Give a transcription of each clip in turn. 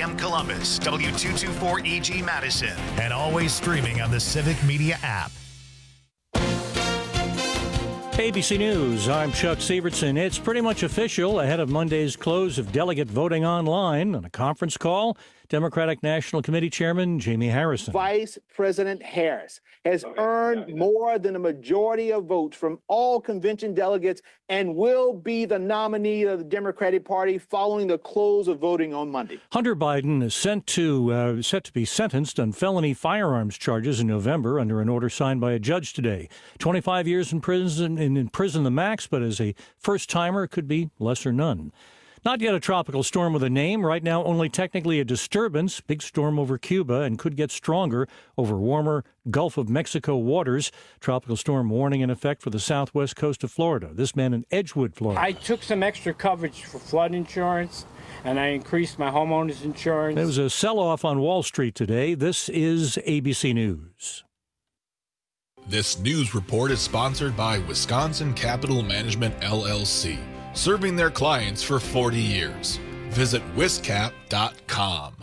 AM Columbus, W224EG Madison, and always streaming on the Civic Media app. ABC News, I'm Chuck Sievertson. It's pretty much official ahead of Monday's close of delegate voting online. On a conference call, Democratic National Committee Chairman Jamie Harrison. Vice President Harris has earned more than a majority of votes from all convention delegates and will be the nominee of the Democratic Party following the close of voting on Monday. Hunter Biden is set to be sentenced on felony firearms charges in November under an order signed by a judge today. 25 years in prison the max, but as a first-timer, it could be less or none. Not yet a tropical storm with a name. Right now, only technically a disturbance. Big storm over Cuba and could get stronger over warmer Gulf of Mexico waters. Tropical storm warning in effect for the southwest coast of Florida. This man in Edgewood, Florida. I took some extra coverage for flood insurance, and I increased my homeowner's insurance. There was a sell-off on Wall Street today. This is ABC News. This news report is sponsored by Wisconsin Capital Management, LLC. Serving their clients for 40 years. Visit wiscap.com.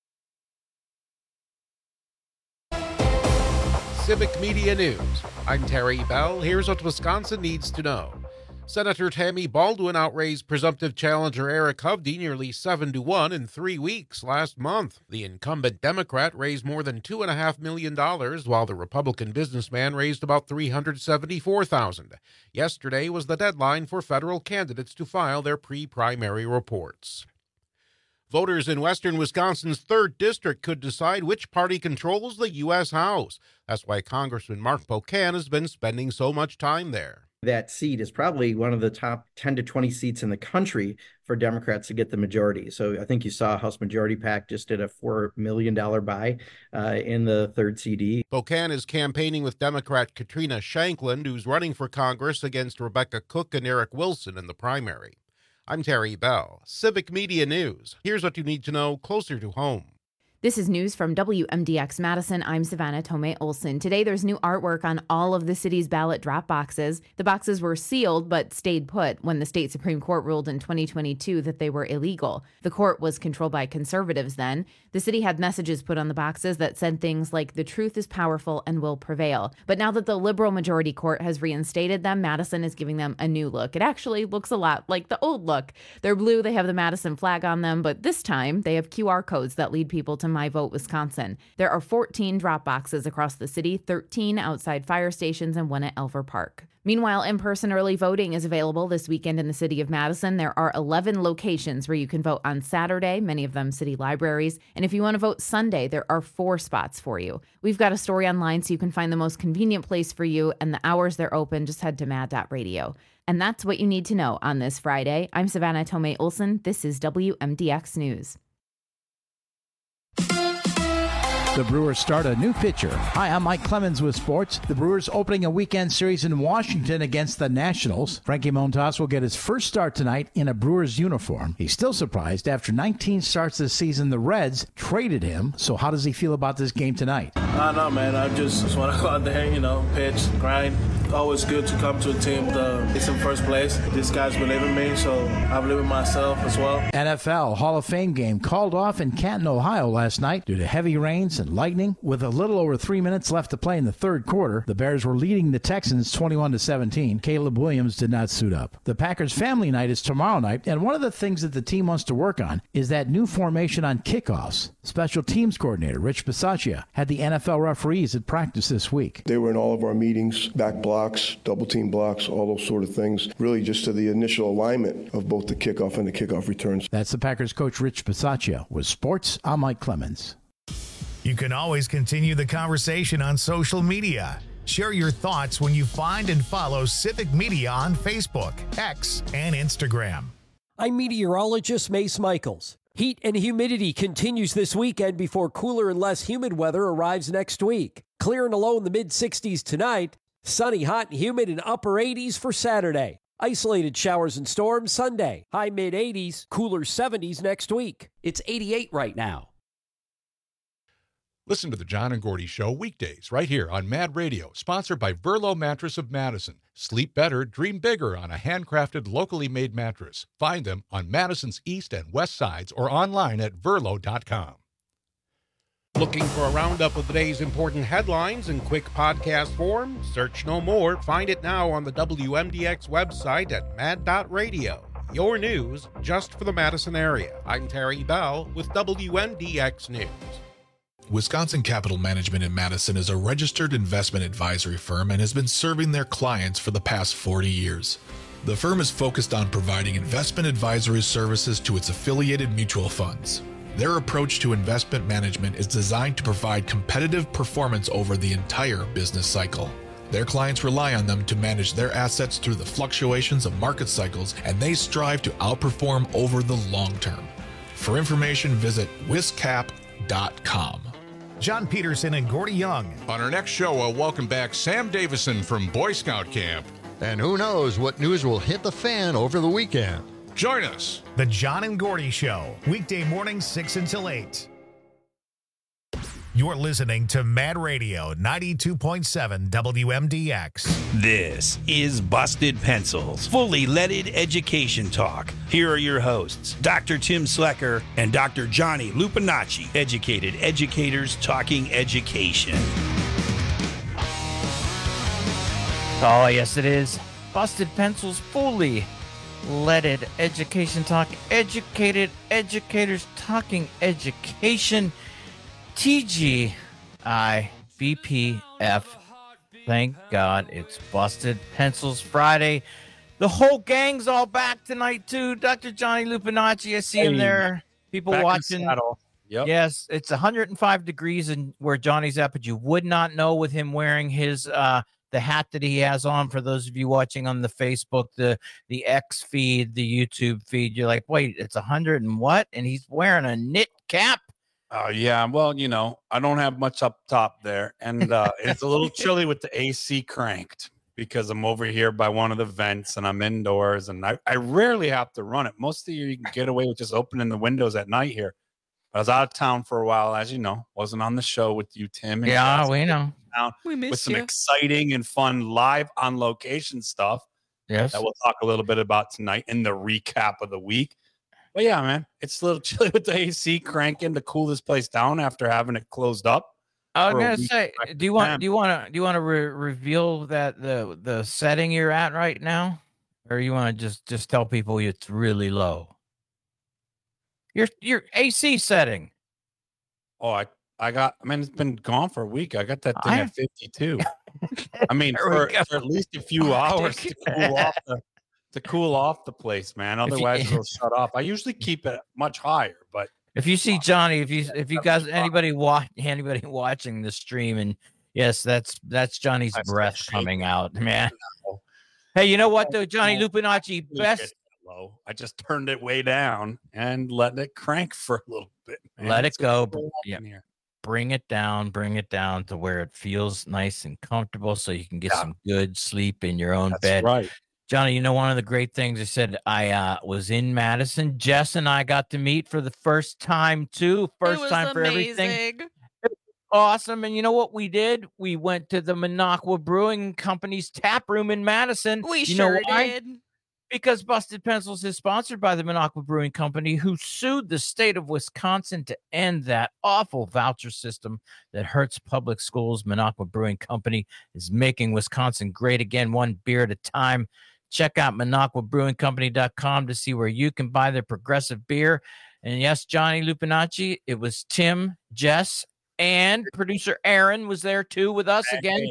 Civic Media News. I'm Terry Bell. Here's what Wisconsin needs to know. Senator Tammy Baldwin outraised presumptive challenger Eric Hovde nearly 7-1 in 3 weeks last month. The incumbent Democrat raised more than $2.5 million, while the Republican businessman raised about $374,000. Yesterday was the deadline for federal candidates to file their pre-primary reports. Voters in western Wisconsin's 3rd District could decide which party controls the U.S. House. That's why Congressman Mark Pocan has been spending so much time there. That seat is probably one of the top 10 to 20 seats in the country for Democrats to get the majority. So I think you saw House Majority PAC just did a $4 million buy in the 3rd CD. Pocan is campaigning with Democrat Katrina Shankland, who's running for Congress against Rebecca Cook and Eric Wilson in the primary. I'm Terry Bell, Civic Media News. Here's what you need to know closer to home. This is news from WMDX Madison. I'm Savannah Tomei Olson. Today, there's new artwork on all of the city's ballot drop boxes. The boxes were sealed but stayed put when the state Supreme Court ruled in 2022 that they were illegal. The court was controlled by conservatives then. The city had messages put on the boxes that said things like, "The truth is powerful and will prevail." But now that the liberal majority court has reinstated them, Madison is giving them a new look. It actually looks a lot like the old look. They're blue, they have the Madison flag on them, but this time they have QR codes that lead people to My Vote Wisconsin. There are 14 drop boxes across the city, 13 outside fire stations, and 1 at Elver Park. Meanwhile, in-person early voting is available this weekend in the city of Madison. There are 11 locations where you can vote on Saturday, many of them city libraries. And if you want to vote Sunday, there are 4 spots for you. We've got a story online so you can find the most convenient place for you and the hours they're open. Just head to mad.radio. And that's what you need to know on this Friday. I'm Savannah Tomei Olson. This is WMDX News. The Brewers start a new pitcher. Hi, I'm Mike Clemens with sports. The Brewers opening a weekend series in Washington against the Nationals. Frankie Montas will get his first start tonight in a Brewers uniform. He's still surprised. After 19 starts this season, the Reds traded him. So how does he feel about this game tonight? I don't know, man. I just want to go out there, pitch, grind. Always good to come to a team that's in first place. These guys believe in me, so I believe in myself as well. NFL Hall of Fame game called off in Canton, Ohio last night due to heavy rains and lightning. With a little over 3 minutes left to play in the third quarter, the Bears were leading the Texans 21-17. Caleb Williams did not suit up. The Packers family night is tomorrow night, and one of the things that the team wants to work on is that new formation on kickoffs. Special teams coordinator Rich Bisaccia had the NFL referees at practice this week. They were in all of our meetings, back blocks, double team blocks, all those sort of things, really just to the initial alignment of both the kickoff and the kickoff returns. That's the Packers coach Rich Bisaccia. With sports, I'm Mike Clemens. You can always continue the conversation on social media. Share your thoughts when you find and follow Civic Media on Facebook, X, and Instagram. I'm meteorologist Mace Michaels. Heat and humidity continues this weekend before cooler and less humid weather arrives next week. Clear and low in the mid-60s tonight. Sunny, hot, and humid in upper 80s for Saturday. Isolated showers and storms Sunday. High mid-80s, cooler 70s next week. It's 88 right now. Listen to the John and Gordy Show weekdays right here on Mad Radio, sponsored by Verlo Mattress of Madison. Sleep better, dream bigger on a handcrafted, locally made mattress. Find them on Madison's east and west sides or online at verlo.com. Looking for a roundup of the day's important headlines in quick podcast form? Search no more. Find it now on the WMDX website at mad.radio. Your news just for the Madison area. I'm Terry Bell with WMDX News. Wisconsin Capital Management in Madison is a registered investment advisory firm and has been serving their clients for the past 40 years. The firm is focused on providing investment advisory services to its affiliated mutual funds. Their approach to investment management is designed to provide competitive performance over the entire business cycle. Their clients rely on them to manage their assets through the fluctuations of market cycles, and they strive to outperform over the long term. For information, visit wiscap.com. John Peterson and Gordy Young. On our next show, I'll welcome back Sam Davison from Boy Scout Camp. And who knows what news will hit the fan over the weekend. Join us. The John and Gordy Show, weekday mornings 6 until 8. You're listening to Mad Radio 92.7 WMDX. This is Busted Pencils, fully leaded education talk. Here are your hosts, Dr. Tim Slecker and Dr. Johnny Lupinacci, educated educators talking education. Oh, yes, it is. Busted Pencils, fully leaded education talk. Educated educators talking education. TGIBPF. Thank God it's Busted Pencils Friday. The whole gang's all back tonight, too. Dr. Johnny Lupinacci, I see him there. People watching. Yep. Yes, it's 105 degrees in where Johnny's at, but you would not know with him wearing his the hat that he has on. For those of you watching on the Facebook, the X feed, the YouTube feed, you're like, wait, it's 100 and what? And he's wearing a knit cap. Oh, yeah. Well, you know, I don't have much up top there. And it's a little chilly with the AC cranked because I'm over here by one of the vents and I'm indoors. And I rarely have to run it. Most of the year you can get away with just opening the windows at night here. I was out of town for a while, as you know. Wasn't on the show with you, Tim. And yeah, we know. We miss with some exciting and fun live on location stuff. Yes. That we'll talk a little bit about tonight in the recap of the week. But yeah, man, it's a little chilly with the AC cranking to cool this place down after having it closed up. I was gonna say, do you want to reveal that the setting you're at right now, or you want to just tell people it's really low? Your AC setting. Oh, I mean, it's been gone for a week. I got that thing at 52. I mean, for at least a few hours to cool off the place, man. Otherwise, it'll shut off. I usually keep it much higher, but if you see Johnny, if you guys anybody watching the stream, and yes, that's Johnny's breath coming out, man. Hey, you know what though, Johnny Lupinacci, best. Low. I just turned it way down and let it crank for a little bit. Man. Let it go. Yeah. Bring it down to where it feels nice and comfortable, so you can get some good sleep in your own bed. Right. Johnny, you know, one of the great things I said, I was in Madison. Jess and I got to meet for the first time, too. First time for everything. It was awesome. And you know what we did? We went to the Minocqua Brewing Company's tap room in Madison. We sure did. Because Busted Pencils is sponsored by the Minocqua Brewing Company, who sued the state of Wisconsin to end that awful voucher system that hurts public schools. Minocqua Brewing Company is making Wisconsin great again, one beer at a time. Check out MinocquaBrewingCompany.com to see where you can buy their progressive beer. And yes, Johnny Lupinacci, it was Tim, Jess, and producer Aaron was there too with us again.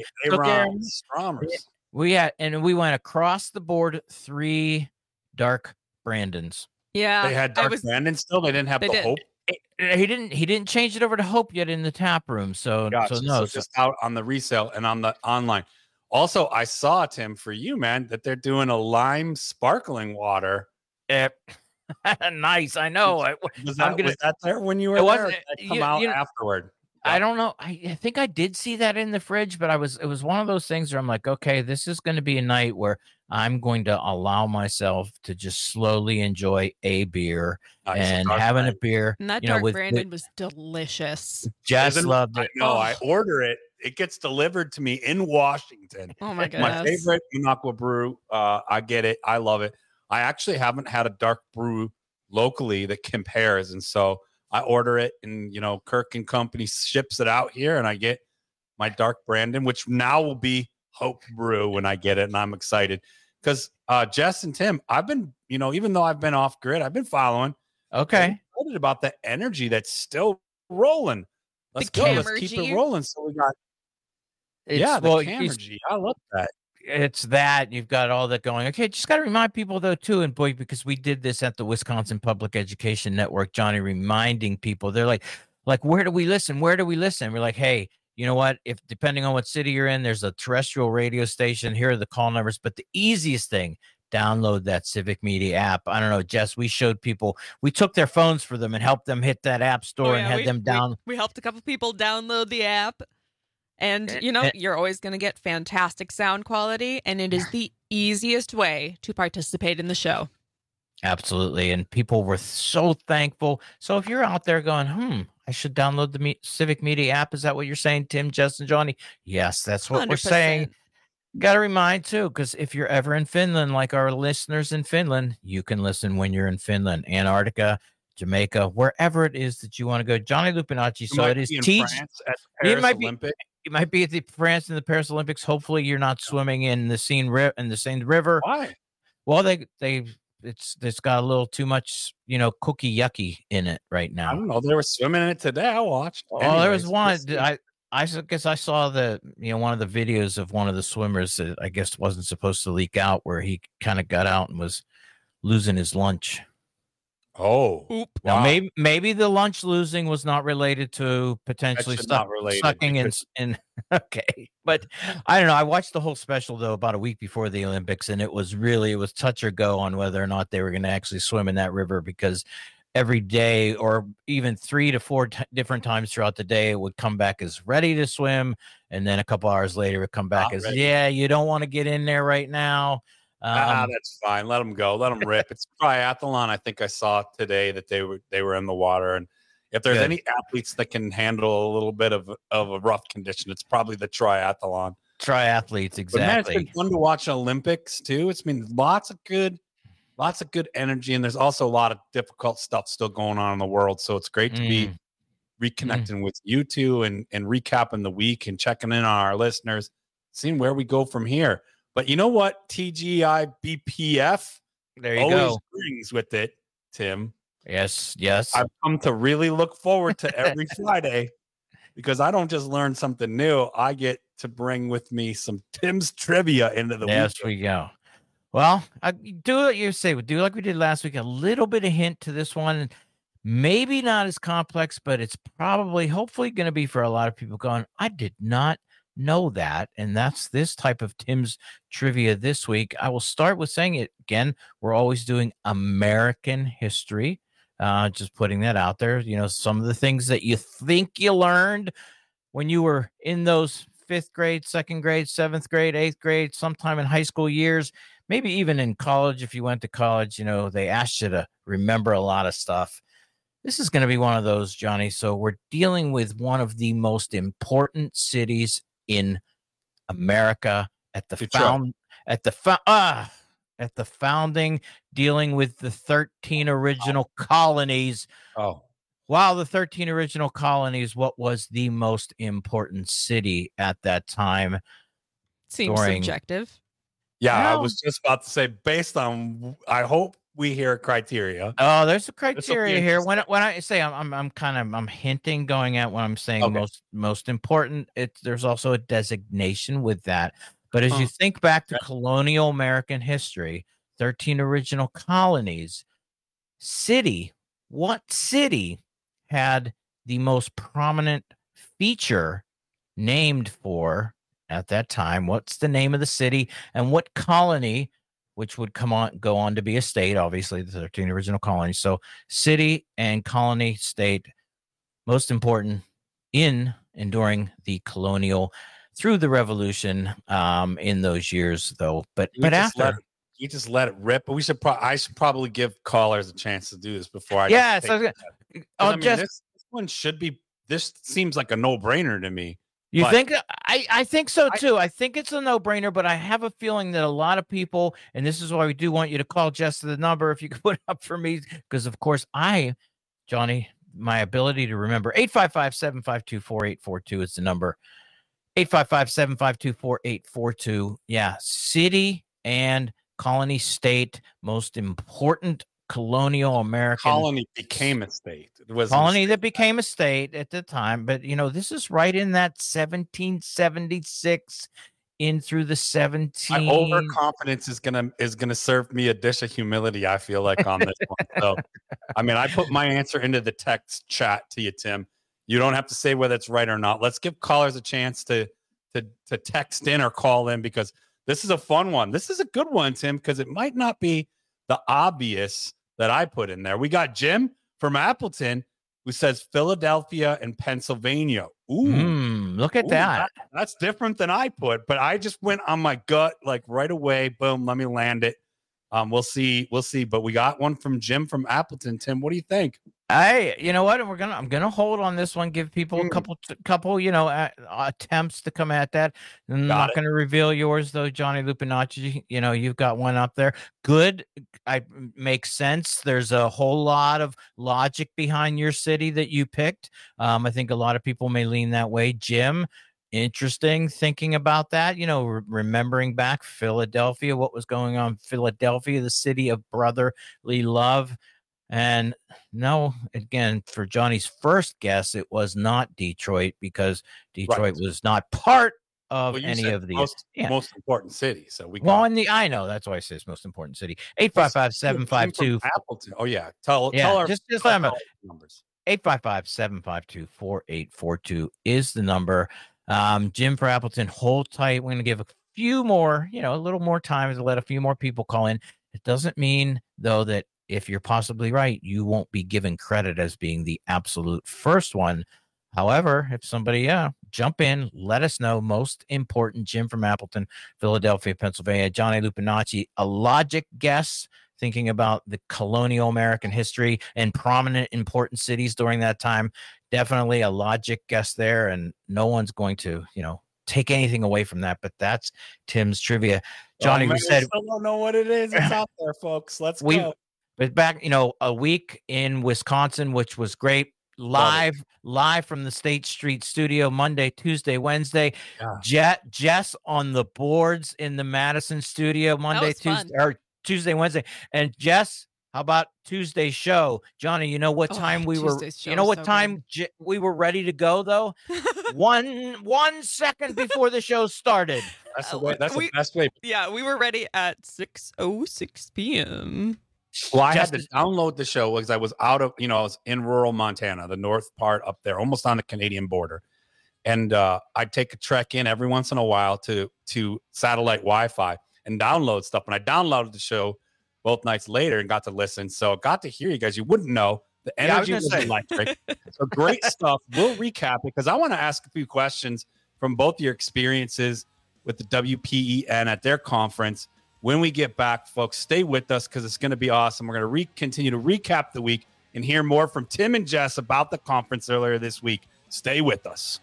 We went across the board 3 dark Brandons. Yeah, they had dark Brandon still. They didn't have the Hope. He didn't change it over to Hope yet in the tap room. So just out on the resale and on the online. Also, I saw, Tim, for you, man, that they're doing a lime sparkling water. Nice. I know. Was that there when you were there? Come out afterward. I don't know. I think I did see that in the fridge, but it was one of those things where I'm like, okay, this is going to be a night where I'm going to allow myself to just slowly enjoy a beer and having a beer. And that dark Brandon was delicious. Just loved it. No, I order it. It gets delivered to me in Washington. Oh my goodness. My favorite Minocqua brew. I get it. I love it. I actually haven't had a dark brew locally that compares, and so I order it, and Kirk and Company ships it out here, and I get my dark Brandon, which now will be Hope Brew when I get it, and I'm excited because Jess and Tim, I've been, even though I've been off grid, I've been following. Okay, I'm excited about the energy that's still rolling. Let's go. Let's keep it rolling. So we got, the energy. I love that. It's that you've got all that going. Okay, just got to remind people though too, and boy, because we did this at the Wisconsin Public Education Network, Johnny, reminding people, they're like, where do we listen? Where do we listen? We're like, hey, you know what? If depending on what city you're in, there's a terrestrial radio station. Here are the call numbers. But the easiest thing, download that Civic Media app. I don't know, Jess. We showed people. We took their phones for them and helped them hit that app store and had them down. We helped a couple people download the app. And, you're always going to get fantastic sound quality, and it is the easiest way to participate in the show. Absolutely. And people were so thankful. So if you're out there going, I should download the Civic Media app, is that what you're saying, Tim, Justin, Johnny? Yes, that's what 100%. We're saying. Got to remind, too, because if you're ever in Finland, like our listeners in Finland, you can listen when you're in Finland, Antarctica, Jamaica, wherever it is that you want to go. Johnny Lupinacci. So it is You might be at the France in the Paris Olympics. Hopefully, you're not swimming in the Seine River. Why? Well, it's got a little too much, cookie yucky in it right now. I don't know. They were swimming in it today. I watched. Oh, there was one. I guess I saw one of the videos of one of the swimmers that I guess wasn't supposed to leak out, where he kind of got out and was losing his lunch. Oh, wow. Now maybe the lunch losing was not related to potentially sucking in. Okay, but I don't know. I watched the whole special though about a week before the Olympics, and it was touch or go on whether or not they were going to actually swim in that river, because every day or even 3 to 4 different times throughout the day, it would come back as ready to swim, and then a couple hours later, it would come back as you don't want to get in there right now. That's fine. Let them go. Let them rip. It's triathlon. I think I saw today that they were in the water, and if there's any athletes that can handle a little bit of a rough condition, it's probably the triathlon. Triathletes, exactly. But man, it's been fun to watch Olympics too. It's been lots of good energy, and there's also a lot of difficult stuff still going on in the world. So it's great to be reconnecting with you two and recapping the week and checking in on our listeners, seeing where we go from here. But you know what? TGI BPF there you go brings with it, Tim. Yes. I've come to really look forward to every Friday, because I don't just learn something new. I get to bring with me some Tim's trivia into the week. Yes, we go. Well, do what you say. We do like we did last week. A little bit of hint to this one. Maybe not as complex, but it's hopefully going to be for a lot of people going, I did not know that. And that's this type of Tim's trivia this week. I will start with saying it again. We're always doing American history. Just putting that out there. Some of the things that you think you learned when you were in those 5th grade, 2nd grade, 7th grade, 8th grade, sometime in high school years, maybe even in college. If you went to college, they asked you to remember a lot of stuff. This is going to be one of those, Johnny. So we're dealing with one of the most important cities in America at the founding, dealing with the 13 original colonies. Oh, wow. The 13 original colonies. What was the most important city at that time? Seems subjective. Yeah, I was just about to say, based on, I hope we hear criteria. Oh, there's a criteria here. When I say I'm hinting, going at when I'm saying most important, there's also a designation with that. But as you think back to colonial American history, 13 original colonies, what city had the most prominent feature named for at that time? What's the name of the city, and what colony, which would go on to be a state, obviously the 13 original colonies. So city and colony, state, most important in and during the colonial, through the revolution, in those years, though. But after. You just let it rip. But I should probably give callers a chance to do this before I. Yeah, this one should be. This seems like a no-brainer to me. You think? I think so too. I think it's a no-brainer, but I have a feeling that a lot of people, and this is why we do want you to call Jess the number if you could put it up for me, because of course Johnny, my ability to remember 855-752-4842 is the number. 855-752-4842. Yeah, city and colony state, most important colonial American colony became a state. It was colony that became a state at the time, but this is right in that 1776 in through the 17. My overconfidence is gonna serve me a dish of humility, I feel like, on this one. So I put my answer into the text chat to you, Tim. You don't have to say whether it's right or not. Let's give callers a chance to text in or call in, because this is a fun one. This is a good one, Tim, because it might not be the obvious that I put in there. We got Jim from Appleton who says Philadelphia and Pennsylvania. Look at that. That's different than I put, but I just went on my gut, like right away. Boom, let me land it. We'll see. But we got one from Jim from Appleton. Tim, what do you think? You know what? I'm gonna hold on this one. Give people a couple, attempts to come at that. I'm not gonna reveal yours though, Johnny Lupinacci. You've got one up there. Good. Makes sense. There's a whole lot of logic behind your city that you picked. I think a lot of people may lean that way. Jim, interesting thinking about that. Remembering back Philadelphia, what was going on in Philadelphia, the city of brotherly love. And no, again, for Johnny's first guess, it was not Detroit, because Detroit was not part of any of the most important city. So I know that's why I say it's most important city. 855-752 Appleton. Oh yeah, tell our just let them know. Numbers. 855-752-4842 is the number. Jim for Appleton, hold tight. We're going to give a few more, a little more time to let a few more people call in. It doesn't mean though that if you're possibly right, you won't be given credit as being the absolute first one. However, if somebody, jump in, let us know. Most important, Jim from Appleton, Philadelphia, Pennsylvania. Johnny Lupinacci, a logic guess, thinking about the colonial American history and prominent important cities during that time. Definitely a logic guess there, and no one's going to, take anything away from that. But that's Tim's trivia. Johnny, we said, still don't know what it is. It's out there, folks. Let's go. But back, a week in Wisconsin, which was great. Live from the State Street studio, Monday, Tuesday, Wednesday. Yeah. Jess on the boards in the Madison studio, Monday, Tuesday, Wednesday. And Jess, how about Tuesday's show? Johnny, you know what time we were? You know what time we were ready to go though? one second before the show started. That's the best way. Yeah, we were ready at 6:06 p.m. Well, I had to download the show because I was I was in rural Montana, the north part up there, almost on the Canadian border. And I'd take a trek in every once in a while to satellite Wi-Fi and download stuff. And I downloaded the show both nights later and got to listen. So I got to hear you guys. You wouldn't know. The energy was electric. So great stuff. We'll recap it because I want to ask a few questions from both your experiences with the WPEN at their conference. When we get back, folks, stay with us because it's going to be awesome. We're going to continue to recap the week and hear more from Tim and Jess about the conference earlier this week. Stay with us.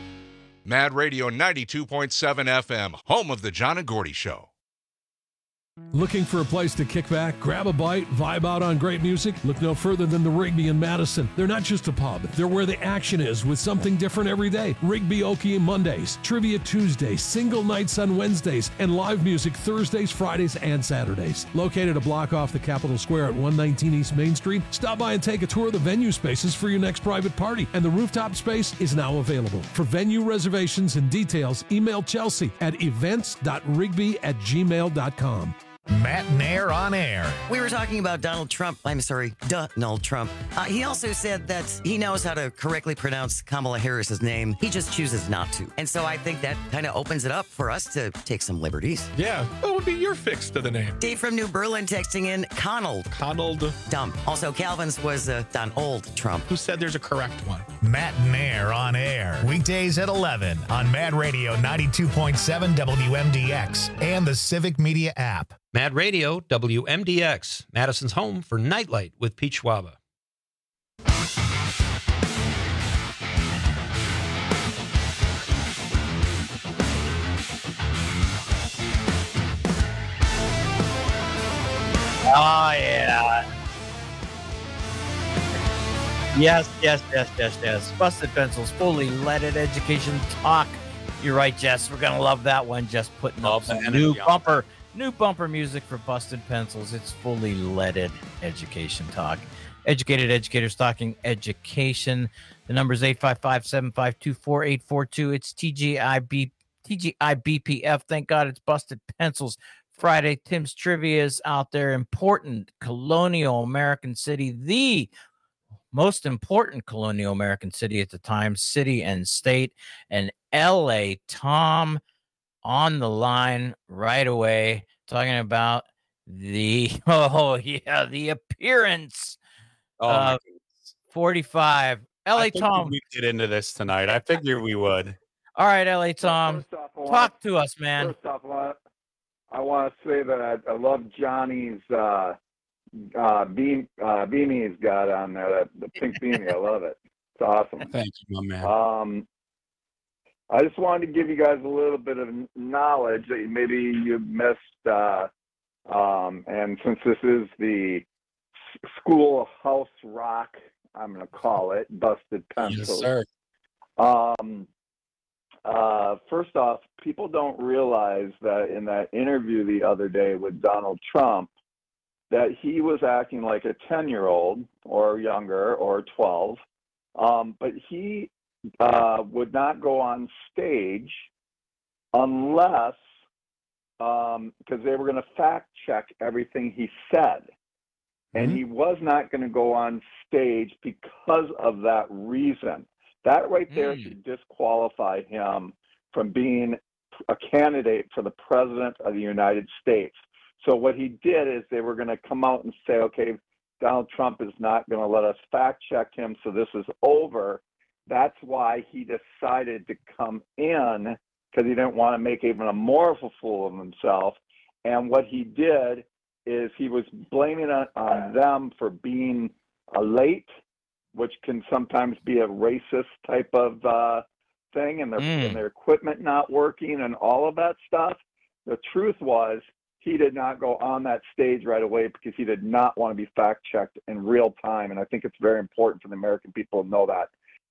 Mad Radio 92.7 FM, home of the John and Gordy Show. Looking for a place to kick back, grab a bite, vibe out on great music? Look no further than the Rigby in Madison. They're not just a pub, they're where the action is with something different every day. Rigby Okie Mondays, Trivia Tuesdays, single nights on Wednesdays, and live music Thursdays, Fridays, and Saturdays. Located a block off the Capitol Square at 119 East Main Street, stop by and take a tour of the venue spaces for your next private party, and the rooftop space is now available. For venue reservations and details, email Chelsea at events.rigby@gmail.com. Matt Nair on air. We were talking about Donald Trump. I'm sorry, Donald Trump. He also said that he knows how to correctly pronounce Kamala Harris's name. He just chooses not to. And so I think that kind of opens it up for us to take some liberties. Yeah, what would be your fix to the name? Dave from New Berlin texting in Conald. Dumb. Also, Calvin's was Donald Trump. Who said there's a correct one? Matt Nair on air. Weekdays at 11 on Mad Radio 92.7 WMDX and the Civic Media app. Mad Radio, WMDX, Madison's home for Nightlight with Pete Schwaba. Oh, yeah. Yes. Busted Pencils, fully leaded education talk. You're right, Jess. We're going to love that one. Just putting up some new bumper music for Busted Pencils. It's fully leaded education talk. Educated educators talking education. The number is 855-752-4842. It's TGIBPF. Thank God it's Busted Pencils Friday. Tim's Trivia is out there. Important colonial American city, the most important colonial American city at the time, city and state, and LA Tom on the line right away, talking about the appearance of 45. LA Tom, we get into this tonight. I figured we would. All right, LA Tom, talk to us, man. First off, I want to say that I love Johnny's beanie he's got on there, the pink beanie. I love it. It's awesome. Thank you, my man. I just wanted to give you guys a little bit of knowledge that maybe you missed. And since this is the School of House Rock, I'm going to call it Busted Pencils. Yes, sir. First off, people don't realize that in that interview the other day with Donald Trump, that he was acting like a 10-year-old or younger or 12. But he would not go on stage unless, because they were going to fact check everything he said. And he was not going to go on stage because of that reason. That right there should disqualify him from being a candidate for the president of the United States. So what he did is they were going to come out and say, okay, Donald Trump is not going to let us fact check him, so this is over. That's why he decided to come in, because he didn't want to make even a more of a fool of himself. And what he did is he was blaming on them for being late, which can sometimes be a racist type of thing, and their equipment not working and all of that stuff. The truth was he did not go on that stage right away because he did not want to be fact-checked in real time, and I think it's very important for the American people to know that.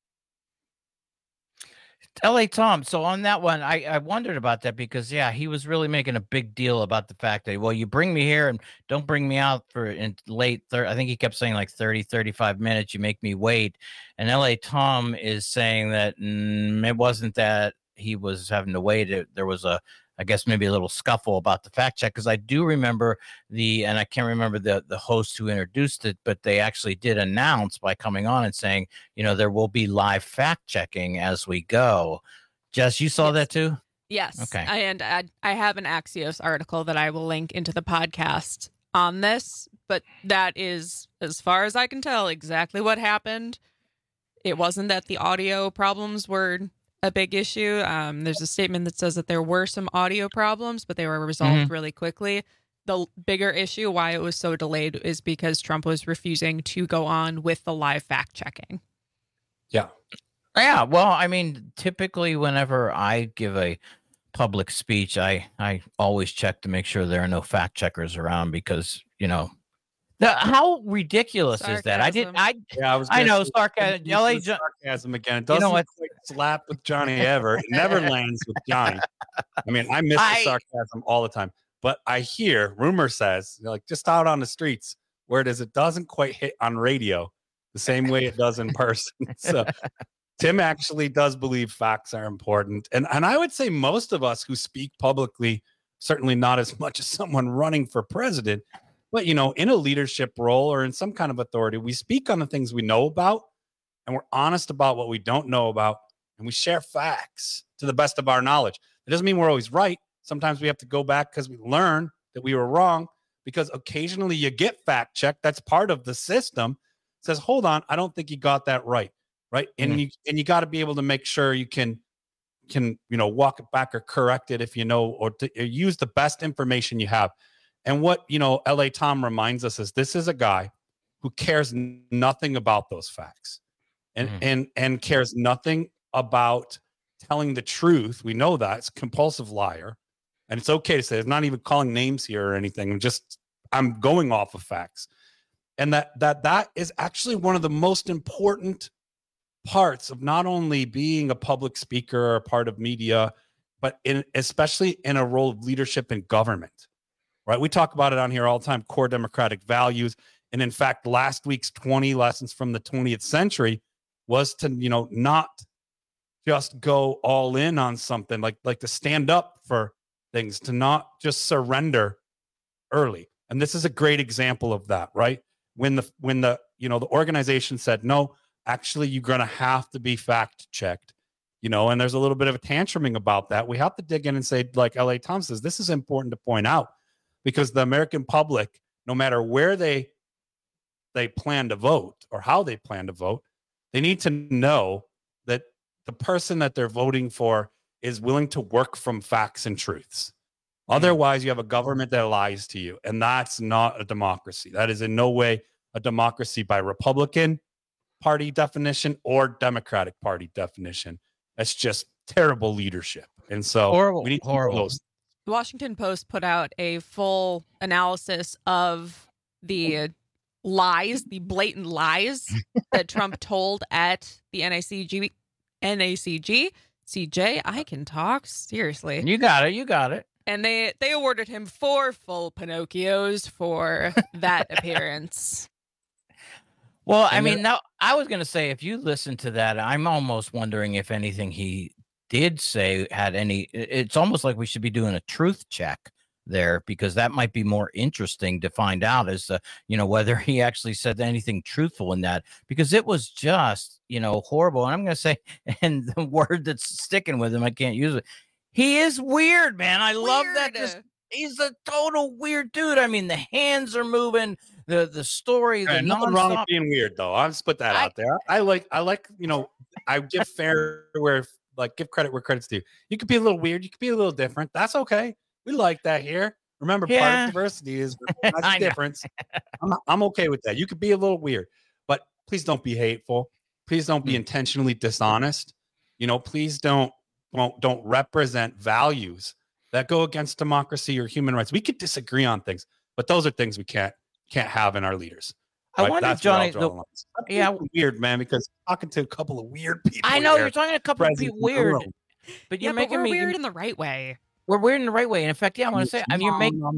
LA Tom, so on that one, I wondered about that because, yeah, he was really making a big deal about the fact that, well, you bring me here and don't bring me out for I think he kept saying like 30, 35 minutes, you make me wait. And LA Tom is saying that it wasn't that he was having to wait. There was I guess maybe a little scuffle about the fact check, because I do remember and I can't remember the host who introduced it, but they actually did announce by coming on and saying, there will be live fact checking as we go. Jess, you saw that too? Yes. Okay. And I have an Axios article that I will link into the podcast on this, but that is, as far as I can tell, exactly what happened. It wasn't that the audio problems were a big issue. There's a statement that says that there were some audio problems, but they were resolved really quickly. The bigger issue, why it was so delayed, is because Trump was refusing to go on with the live fact checking. Yeah. Yeah. Well, I mean, typically whenever I give a public speech, I always check to make sure there are no fact checkers around because, how ridiculous is that? I know sarcasm. Sarcasm again. It doesn't quite slap with Johnny ever. It never lands with Johnny. I mean, I miss the sarcasm all the time. But I hear, rumor says, like just out on the streets, where it doesn't quite hit on radio the same way it does in person. So Tim actually does believe facts are important. And I would say most of us who speak publicly, certainly not as much as someone running for president, but, in a leadership role or in some kind of authority, we speak on the things we know about, and we're honest about what we don't know about, and we share facts to the best of our knowledge. It doesn't mean we're always right. Sometimes we have to go back because we learn that we were wrong, because occasionally you get fact checked. That's part of the system. It says, hold on, I don't think you got that right. Right. And you got to be able to make sure you can walk it back or correct it if or use the best information you have. And what, LA Tom reminds us is this is a guy who cares nothing about those facts and cares nothing about telling the truth. We know that it's a compulsive liar, and it's okay to say, it's not even calling names here or anything. I'm going off of facts. And that is actually one of the most important parts of not only being a public speaker or a part of media, but especially in a role of leadership in government. Right? We talk about it on here all the time, core democratic values. And in fact, last week's 20 lessons from the 20th century was to, not just go all in on something, like to stand up for things, to not just surrender early. And this is a great example of that, right? When the organization said, no, actually, you're going to have to be fact checked, and there's a little bit of a tantruming about that. We have to dig in and say, like LA Tom says, this is important to point out. Because the American public, no matter where they plan to vote or how they plan to vote, they need to know that the person that they're voting for is willing to work from facts and truths. Otherwise, you have a government that lies to you, and that's not a democracy. That is in no way a democracy by Republican Party definition or Democratic Party definition. That's just terrible leadership. And so we need to keep those. The Washington Post put out a full analysis of the lies, the blatant lies that Trump told at the NACG. CJ, I can talk. Seriously. You got it. And they awarded him 4 full Pinocchios for that appearance. Well, I mean, now I was going to say, if you listen to that, I'm almost wondering if anything he did say had any. It's almost like we should be doing a truth check there, because that might be more interesting to find out as whether he actually said anything truthful in that, because it was just horrible. And I'm going to say, and the word that's sticking with him, I can't use it. He is weird, man. I love that. He's a total weird dude. I mean, the hands are moving. The story, the nothing wrong with being weird, though. I'll just put that out there. I like, I give give credit where credit's due. You could be a little weird. You could be a little different. That's okay. We like that here. Remember, part of diversity is that's the difference. I'm okay with that. You could be a little weird, but please don't be hateful. Please don't be intentionally dishonest. Please don't represent values that go against democracy or human rights. We could disagree on things, but those are things we can't have in our leaders. Right? I wonder, Johnny. Weird, man, because I'm talking to a couple of weird people. I know you're talking to a couple of people weird, but you're making me weird in the right way. We're weird in the right way, and in fact, I want to say, you're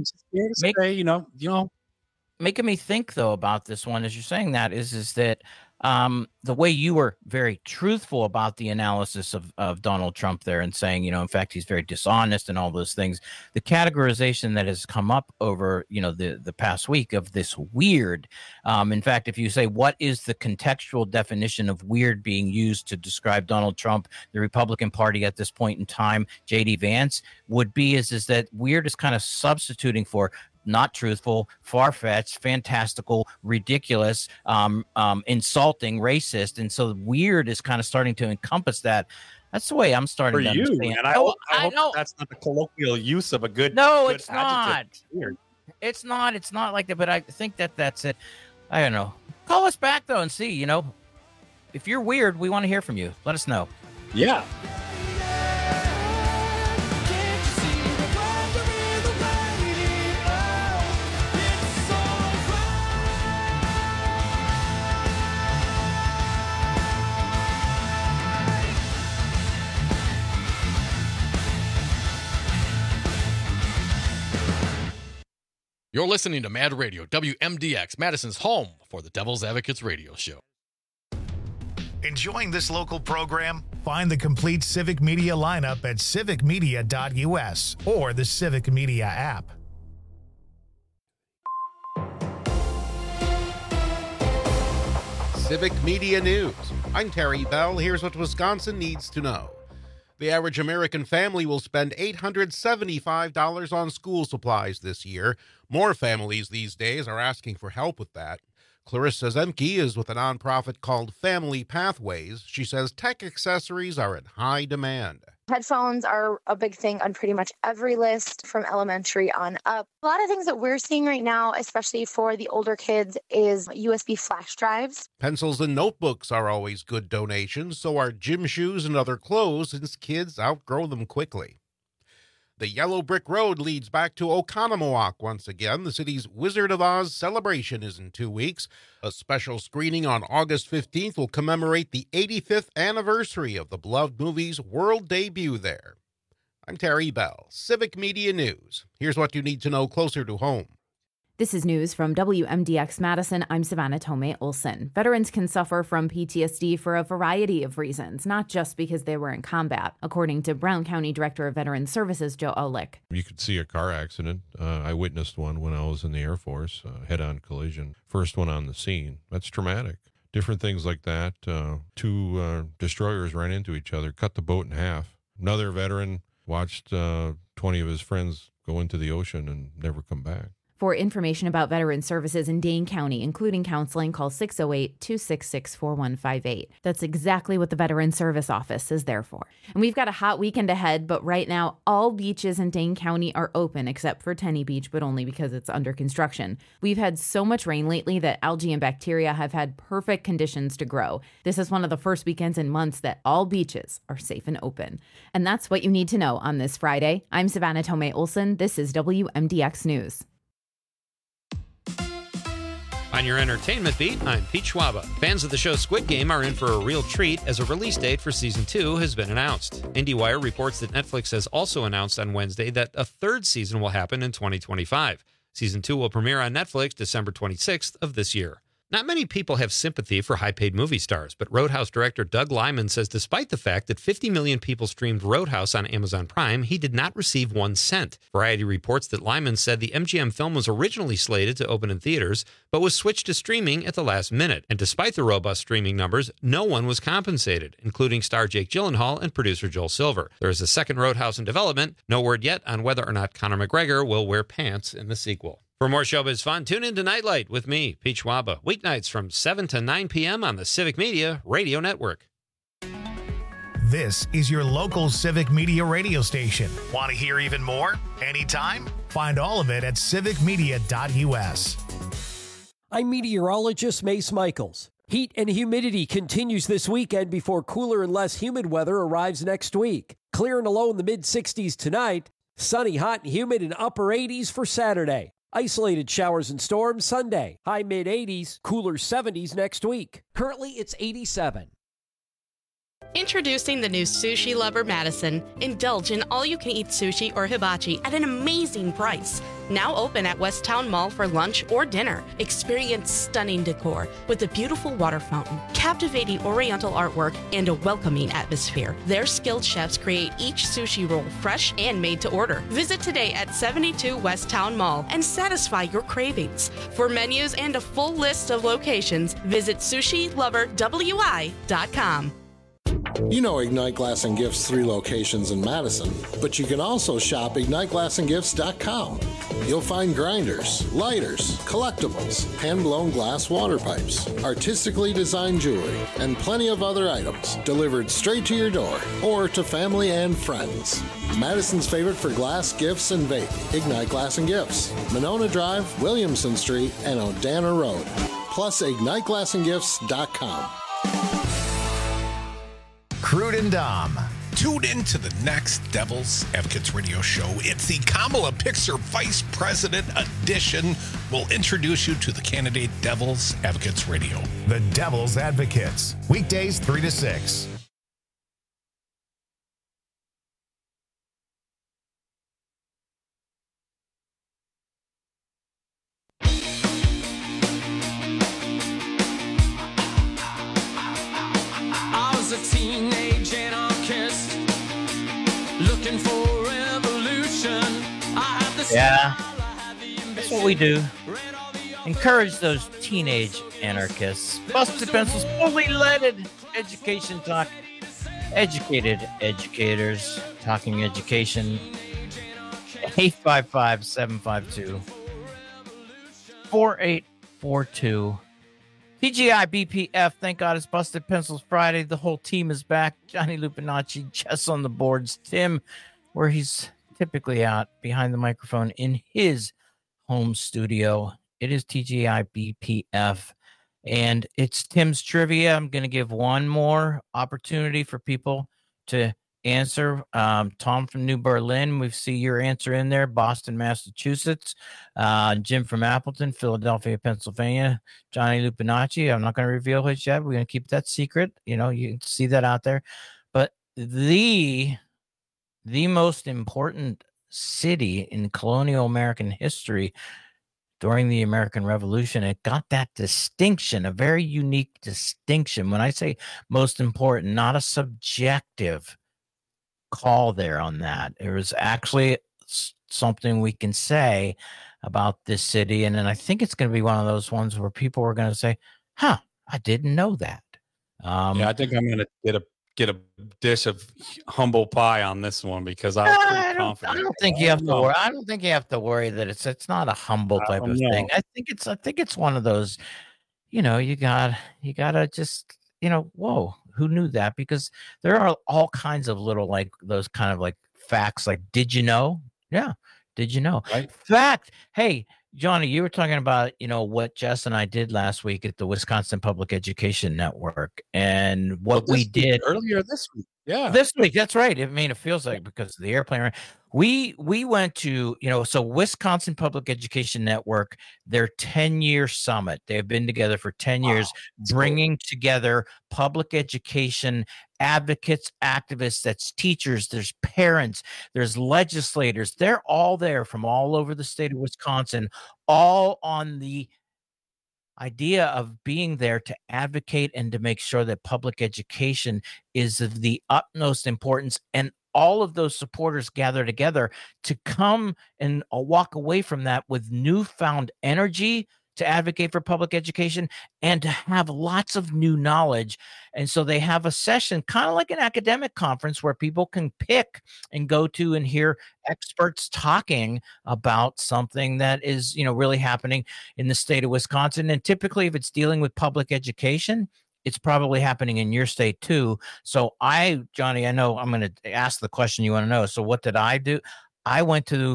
making me think though about this one as you're saying that is that the way you were very truthful about the analysis of Donald Trump there and saying, in fact, he's very dishonest and all those things, the categorization that has come up over, the past week of this weird. In fact, if you say, what is the contextual definition of weird being used to describe Donald Trump, the Republican Party at this point in time, J.D. Vance would be is that weird is kind of substituting for not truthful, far-fetched, fantastical, ridiculous, insulting, racist. And so weird is kind of starting to encompass that. That's the way I'm starting to understand. And I hope that's not the colloquial use of a good. No, good it's not. Weird. It's not. It's not like that. But I think that's it. I don't know. Call us back though and see. If you're weird, we want to hear from you. Let us know. Yeah. You're listening to Mad Radio, WMDX, Madison's home for the Devil's Advocates radio show. Enjoying this local program? Find the complete Civic Media lineup at civicmedia.us or the Civic Media app. Civic Media News. I'm Terry Bell. Here's what Wisconsin needs to know. The average American family will spend $875 on school supplies this year. More families these days are asking for help with that. Clarissa Zemke is with a nonprofit called Family Pathways. She says tech accessories are in high demand. Headphones are a big thing on pretty much every list from elementary on up. A lot of things that we're seeing right now, especially for the older kids, is USB flash drives. Pencils and notebooks are always good donations, so are gym shoes and other clothes, since kids outgrow them quickly. The Yellow Brick Road leads back to Oconomowoc once again. The city's Wizard of Oz celebration is in 2 weeks. A special screening on August 15th will commemorate the 85th anniversary of the beloved movie's world debut there. I'm Terry Bell, Civic Media News. Here's what you need to know closer to home. This is news from WMDX Madison. I'm Savannah Tomei Olson. Veterans can suffer from PTSD for a variety of reasons, not just because they were in combat, according to Brown County Director of Veterans Services, Joe Olick. You could see a car accident. I witnessed one when I was in the Air Force, head-on collision. First one on the scene. That's traumatic. Different things like that. Two destroyers ran into each other, cut the boat in half. Another veteran watched 20 of his friends go into the ocean and never come back. For information about veteran services in Dane County, including counseling, call 608-266-4158. That's exactly what the Veteran Service Office is there for. And we've got a hot weekend ahead, but right now, all beaches in Dane County are open except for Tenney Beach, but only because it's under construction. We've had so much rain lately that algae and bacteria have had perfect conditions to grow. This is one of the first weekends in months that all beaches are safe and open. And that's what you need to know on this Friday. I'm Savannah Tomei Olson. This is WMDX News. On your entertainment beat, I'm Pete Schwaba. Fans of the show Squid Game are in for a real treat as a release date for Season 2 has been announced. IndieWire reports that Netflix has also announced on Wednesday that a third season will happen in 2025. Season 2 will premiere on Netflix December 26th of this year. Not many people have sympathy for high-paid movie stars, but Roadhouse director Doug Liman says despite the fact that 50 million people streamed Roadhouse on Amazon Prime, he did not receive 1 cent. Variety reports that Liman said the MGM film was originally slated to open in theaters, but was switched to streaming at the last minute. And despite the robust streaming numbers, no one was compensated, including star Jake Gyllenhaal and producer Joel Silver. There is a second Roadhouse in development. No word yet on whether or not Conor McGregor will wear pants in the sequel. For more showbiz fun, tune in to Nightlight with me, Pete Schwaba, weeknights from 7 to 9 p.m. on the Civic Media Radio Network. This is your local Civic Media radio station. Want to hear even more? Anytime? Find all of it at civicmedia.us. I'm meteorologist Mace Michaels. Heat and humidity continues this weekend before cooler and less humid weather arrives next week. Clear and a low in the mid-60s tonight. Sunny, hot, and humid in upper 80s for Saturday. Isolated showers and storms Sunday. High mid-80s, cooler 70s next week. Currently, it's 87. Introducing the new Sushi Lover Madison. Indulge in all-you-can-eat sushi or hibachi at an amazing price. Now open at West Town Mall for lunch or dinner. Experience stunning decor with a beautiful water fountain, captivating oriental artwork, and a welcoming atmosphere. Their skilled chefs create each sushi roll fresh and made to order. Visit today at 72 West Town Mall and satisfy your cravings. For menus and a full list of locations, visit sushiloverwi.com. You know Ignite Glass and Gifts' 3 locations in Madison, but you can also shop IgniteGlassandGifts.com. You'll find grinders, lighters, collectibles, hand-blown glass water pipes, artistically designed jewelry, and plenty of other items delivered straight to your door or to family and friends. Madison's favorite for glass, gifts, and vape, Ignite Glass and Gifts, Monona Drive, Williamson Street, and Odana Road. Plus, IgniteGlassandGifts.com. Crude and Dom. Tune in to the next Devil's Advocates radio show. It's the Kamala Pixar Vice President edition. We'll introduce you to the candidate Devil's Advocates Radio. The Devil's Advocates. Weekdays 3 to 6. Yeah, that's what we do. Encourage those teenage anarchists. Busted Pencils, fully leaded education talk. Educated educators talking education. 855-752-4842. TGI BPF, thank God it's Busted Pencils Friday. The whole team is back. Johnny Lupinacci, Jess on the boards. Tim, where he's typically out behind the microphone in his home studio. It is TGI BPF, and it's Tim's Trivia. I'm going to give one more opportunity for people to answer. Tom from New Berlin, we see your answer in there. Boston, Massachusetts. Jim from Appleton, Philadelphia, Pennsylvania. Johnny Lupinacci, I'm not going to reveal his yet. We're going to keep that secret. You know, you can see that out there. But the most important city in colonial American history during the American Revolution, it got that distinction, a very unique distinction. When I say most important, not a subjective call there on that. There was actually something we can say about this city. And then I think it's going to be one of those ones where people are going to say, huh, I didn't know that. Yeah, I think I'm going to get a dish of humble pie on this one because I'm pretty confident. I don't think you have to worry. I don't think you have to worry that it's not a humble type of thing. I think it's one of those, you know, you gotta just, you know, whoa, who knew that? Because there are all kinds of little, like those kind of like facts, like, did you know? Yeah. Did you know? Right. Fact. Hey, Johnny, you were talking about, you know, what Jess and I did last week at the Wisconsin Public Education Network and what we did earlier this week. Yeah. This week. That's right. I mean, it feels like because of the airplane. Right? We went to, you know, so Wisconsin Public Education Network, their 10-year summit. They've been together for 10 years, bringing together public education advocates, activists, that's teachers, there's parents, there's legislators. They're all there from all over the state of Wisconsin, all on the idea of being there to advocate and to make sure that public education is of the utmost importance. And all of those supporters gather together to come and walk away from that with newfound energy to advocate for public education and to have lots of new knowledge. And so they have a session, kind of like an academic conference, where people can pick and go to and hear experts talking about something that is, you know, really happening in the state of Wisconsin. And typically, if it's dealing with public education, it's probably happening in your state too. So Johnny, I know I'm going to ask the question you want to know. So what did I do? I went to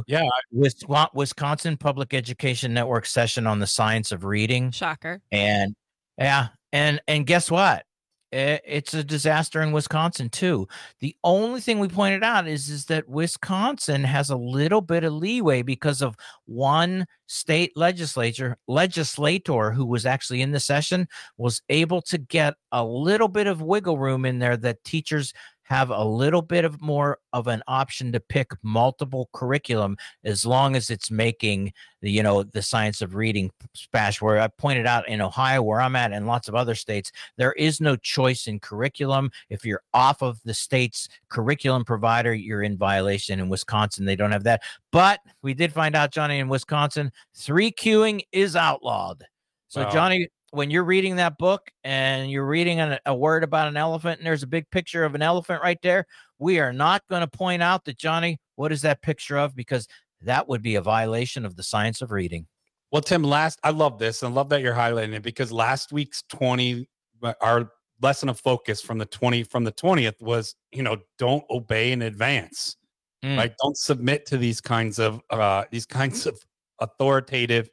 Wisconsin Public Education Network session on the science of reading. Shocker. And yeah, and guess what? It's a disaster in Wisconsin too. The only thing we pointed out is that Wisconsin has a little bit of leeway because of one state legislator who was actually in the session was able to get a little bit of wiggle room in there that teachers have a little bit of more of an option to pick multiple curriculum as long as it's making the science of reading splash. Where I pointed out in Ohio, where I'm at, and lots of other states, there is no choice in curriculum. If you're off of the state's curriculum provider, you're in violation. In Wisconsin, they don't have that. But we did find out, Johnny, in Wisconsin, 3Qing is outlawed. So, wow. Johnny, when you're reading that book and you're reading a word about an elephant and there's a big picture of an elephant right there, we are not going to point out that, Johnny, what is that picture of? Because that would be a violation of the science of reading. Well, Tim, I love this and love that you're highlighting it, because last week's our lesson of focus from the 20th was, don't obey in advance, right? Don't submit to these kinds of authoritative,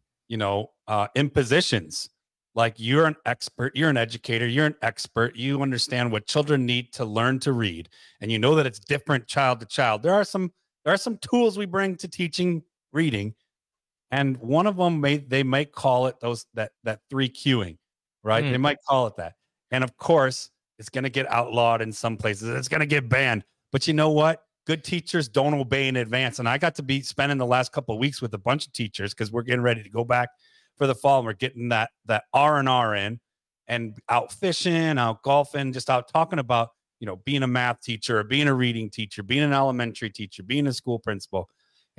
impositions. Like, you're an expert, you're an educator, you're an expert, you understand what children need to learn to read, and you know that it's different child to child. There are some tools we bring to teaching reading, and one of them they might call it that 3Qing, right? They might call it that. And of course, it's going to get outlawed in some places. It's going to get banned. But you know what? Good teachers don't obey in advance. And I got to be spending the last couple of weeks with a bunch of teachers because we're getting ready to go back for the fall, and we're getting that R&R in, and out fishing, out golfing, just out talking about, being a math teacher, or being a reading teacher, being an elementary teacher, being a school principal.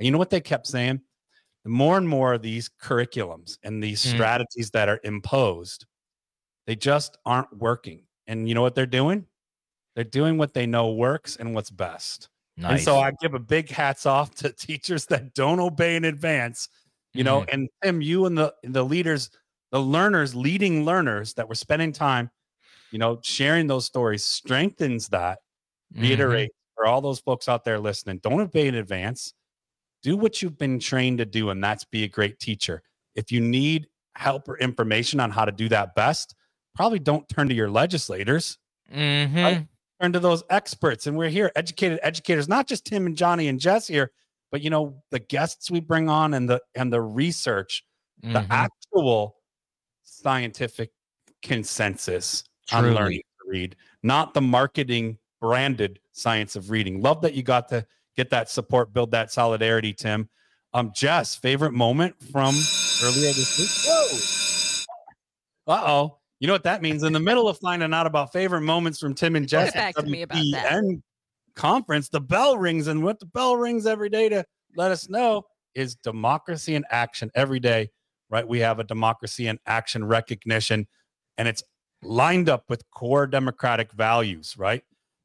And you know what they kept saying? The more and more of these curriculums and these strategies that are imposed, they just aren't working. And you know what they're doing? They're doing what they know works and what's best. Nice. And so I give a big hats off to teachers that don't obey in advance, you know, and Tim, you and the leaders, the learners, leading learners that were spending time, you know, sharing those stories strengthens that. Reiterate for all those folks out there listening, don't obey in advance. Do what you've been trained to do, and that's be a great teacher. If you need help or information on how to do that best, probably don't turn to your legislators. Right? Turn to those experts. And we're here, educated educators, not just Tim and Johnny and Jess here, but, you know, the guests we bring on and the research, the actual scientific consensus on learning to read, not the marketing branded science of reading. Love that you got to get that support, build that solidarity, Tim. Jess, favorite moment from earlier this week? Whoa. Uh-oh. You know what that means? In the middle of finding out about favorite moments from Tim and Jess Get back to me about that. WPN conference, the bell rings, and what the bell rings every day to let us know is democracy in action every day, right? We have a democracy in action recognition, and it's lined up with core democratic values, right?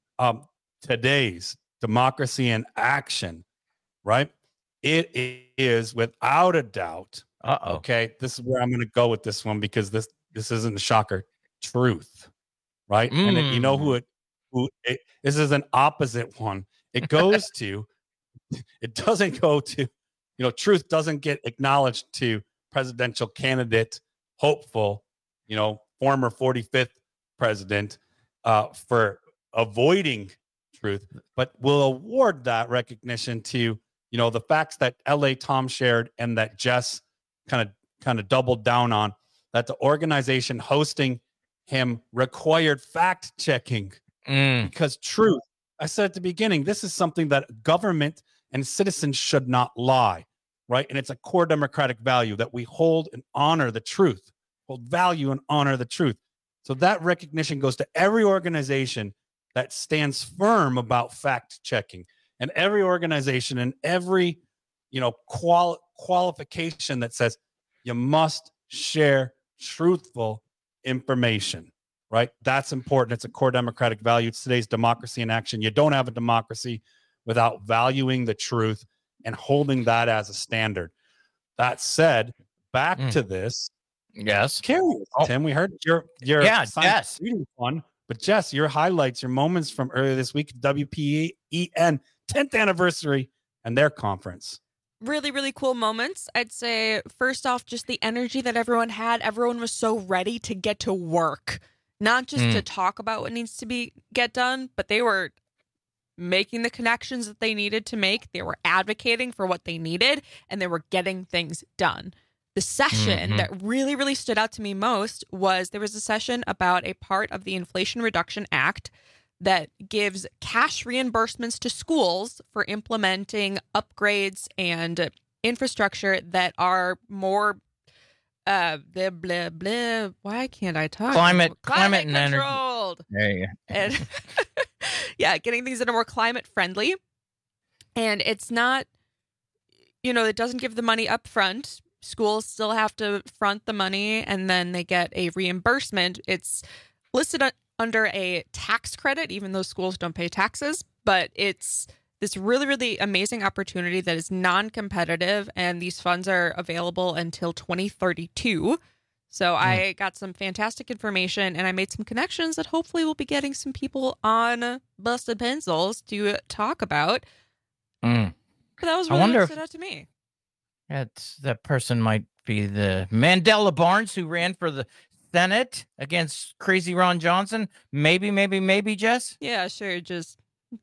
Today's democracy in action, right? It is without a doubt. Okay, this is where I'm going to go with this one because this isn't a shocker. Truth, right? And you know who this is an opposite one. It goes to. It doesn't go to. You know, truth doesn't get acknowledged to presidential candidate, hopeful. You know, former 45th president for avoiding truth, but we'll award that recognition to, you know, the facts that LA Tom shared and that Jess kind of doubled down on, that the organization hosting him required fact checking because truth, I said at the beginning, this is something that government and citizens should not lie, right? And it's a core democratic value that we hold and honor the truth, hold value and honor the truth. So that recognition goes to every organization that stands firm about fact checking, and every organization and every, you know, qualification that says you must share truthful information, right? That's important. It's a core democratic value. It's today's democracy in action. You don't have a democracy without valuing the truth and holding that as a standard. That back to this. Yes. Curious, Tim, we heard your science reading fun. But Jess, your highlights, your moments from earlier this week, WPEN 10th anniversary and their conference. Really, really cool moments. I'd say, first off, just the energy that everyone had. Everyone was so ready to get to work, not just to talk about what needs to get done, but they were making the connections that they needed to make. They were advocating for what they needed, and they were getting things done. The session that really, really stood out to me most was there was a session about a part of the Inflation Reduction Act that gives cash reimbursements to schools for implementing upgrades and infrastructure that are more why can't I talk? Climate controlled. and energy. There you go. And yeah, getting things that are more climate friendly. And it's not, you know, it doesn't give the money up front. Schools still have to front the money and then they get a reimbursement. It's listed under a tax credit, even though schools don't pay taxes, but it's this really, really amazing opportunity that is non-competitive, and these funds are available until 2032. So I got some fantastic information, and I made some connections that hopefully will be getting some people on Busted Pencils to talk about. But that was really what stood out to me. That person might be the Mandela Barnes who ran for the Senate against crazy Ron Johnson. Maybe, Jess? Yeah, sure. Just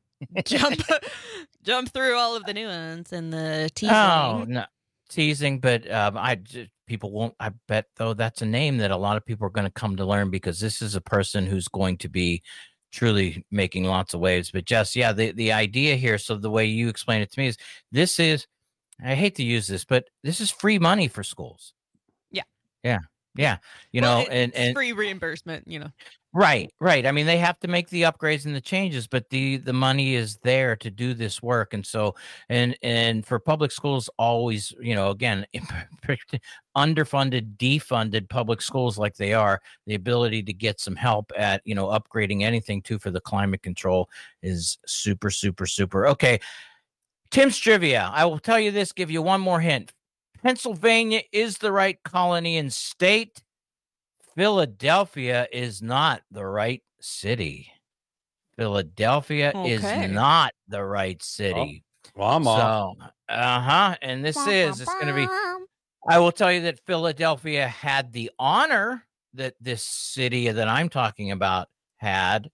jump through all of the nuance and the teasing. Oh, no. Teasing, but people won't. I bet, though, that's a name that a lot of people are going to come to learn, because this is a person who's going to be truly making lots of waves. But Jess, yeah, the idea here, so the way you explain it to me is I hate to use this, but this is free money for schools. Yeah. Yeah. You know, and free reimbursement, you know. Right. I mean, they have to make the upgrades and the changes, but the money is there to do this work. And so, and for public schools, always, again, underfunded, defunded public schools like they are, the ability to get some help at, upgrading anything for the climate control is super, super, super. Okay. Tim's trivia. I will tell you this, give you one more hint. Pennsylvania is the right colony and state. Philadelphia is not the right city. Philadelphia is not the right city. Well, I'm off. And it's going to be, I will tell you that Philadelphia had the honor that this city that I'm talking about had,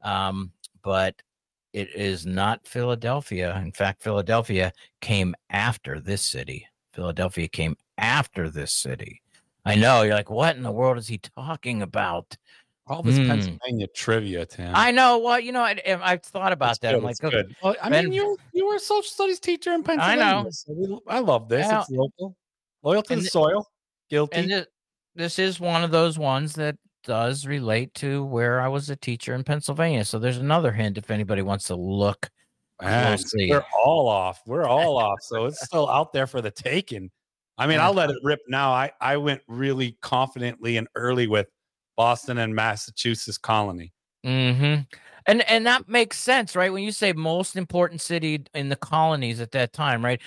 but it is not Philadelphia. In fact, Philadelphia came after this city. Philadelphia came after this city. I know. You're like, what in the world is he talking about? All this Pennsylvania trivia, Tim. I know. Well, I've thought about that. I'm like, good. Well, I mean, you were a social studies teacher in Pennsylvania. I know. So I love this. It's local. Loyal to the soil. Guilty. And this is one of those ones that does relate to where I was a teacher in Pennsylvania. So there's another hint if anybody wants to look. We're all off. So it's still out there for the taking. I mean, I'll let it rip now. I went really confidently and early with Boston and Massachusetts colony. Mm-hmm. And that makes sense, right? When you say most important city in the colonies at that time, right?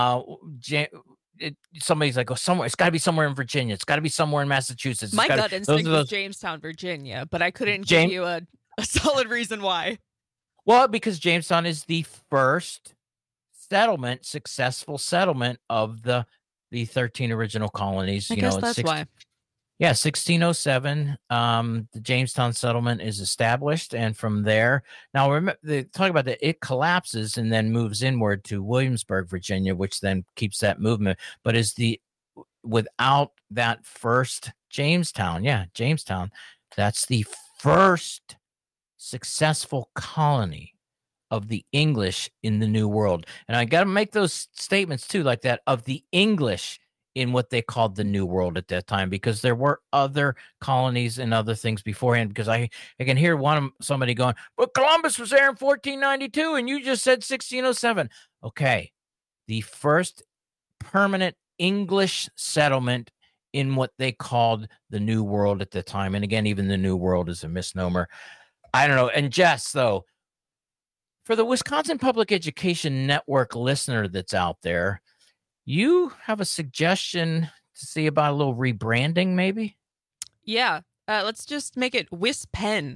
Somebody's like, somewhere. It's got to be somewhere in Virginia. It's got to be somewhere in Massachusetts. My gut instinct was Jamestown, Virginia, but I couldn't give you a solid reason why. Well, because Jamestown is the first successful settlement of the 13 original colonies. I guess that's why. Yeah, 1607, the Jamestown settlement is established, and from there, now remember, they talk about that it collapses and then moves inward to Williamsburg, Virginia, which then keeps that movement, but without that first Jamestown, that's the first successful colony of the English in the New World. And I got to make those statements too, like that, of the English in what they called the New World at that time, because there were other colonies and other things beforehand. Because I can hear somebody going, but Columbus was there in 1492 and you just said 1607. Okay. The first permanent English settlement in what they called the New World at the time. And again, even the New World is a misnomer. I don't know. And Jess, though, for the Wisconsin Public Education Network listener that's out there, you have a suggestion to see about a little rebranding, maybe? Yeah. Let's just make it WisPenn.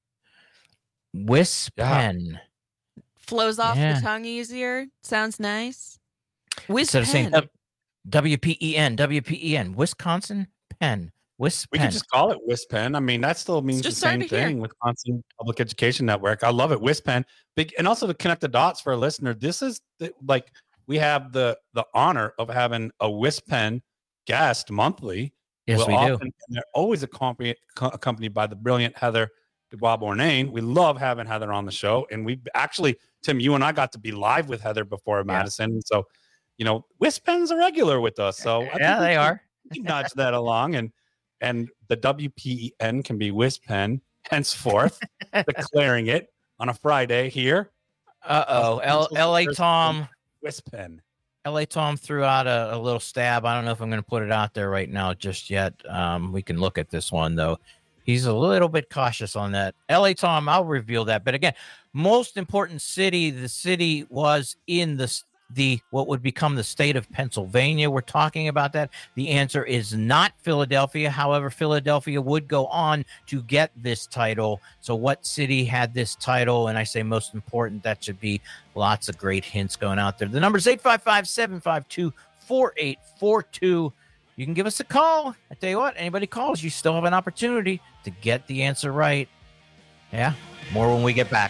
WisPenn. Flows off the tongue easier. Sounds nice. WisPenn. Instead of saying WPEN, Wisconsin Penn. WisPenn. We can just call it WisPenn. I mean, that still means the same thing. Wisconsin Public Education Network. I love it. WisPenn. And also to connect the dots for a listener, this is we have the honor of having a WisPenn guest monthly. Yes, we do. And they're always accompanied by the brilliant Heather Dubois Bournain. We love having Heather on the show. And we actually, Tim, you and I got to be live with Heather before Madison. So, WisPenn's a regular with us. So I think they are. We can nudge that along. And the WPEN can be WisPenn henceforth, declaring it on a Friday here. LA Tom. WisPenn. LA Tom threw out a little stab. I don't know if I'm going to put it out there right now just yet. We can look at this one, though. He's a little bit cautious on that. LA Tom, I'll reveal that. But again, most important city, the city was in the what would become the state of Pennsylvania. We're talking about that. The answer is not Philadelphia. However, Philadelphia would go on to get this title. So what city had this title? And I say most important, that should be lots of great hints going out there. The number is 855-752-4842. You can give us a call. I tell you what, anybody calls, you still have an opportunity to get the answer right. Yeah, more when we get back.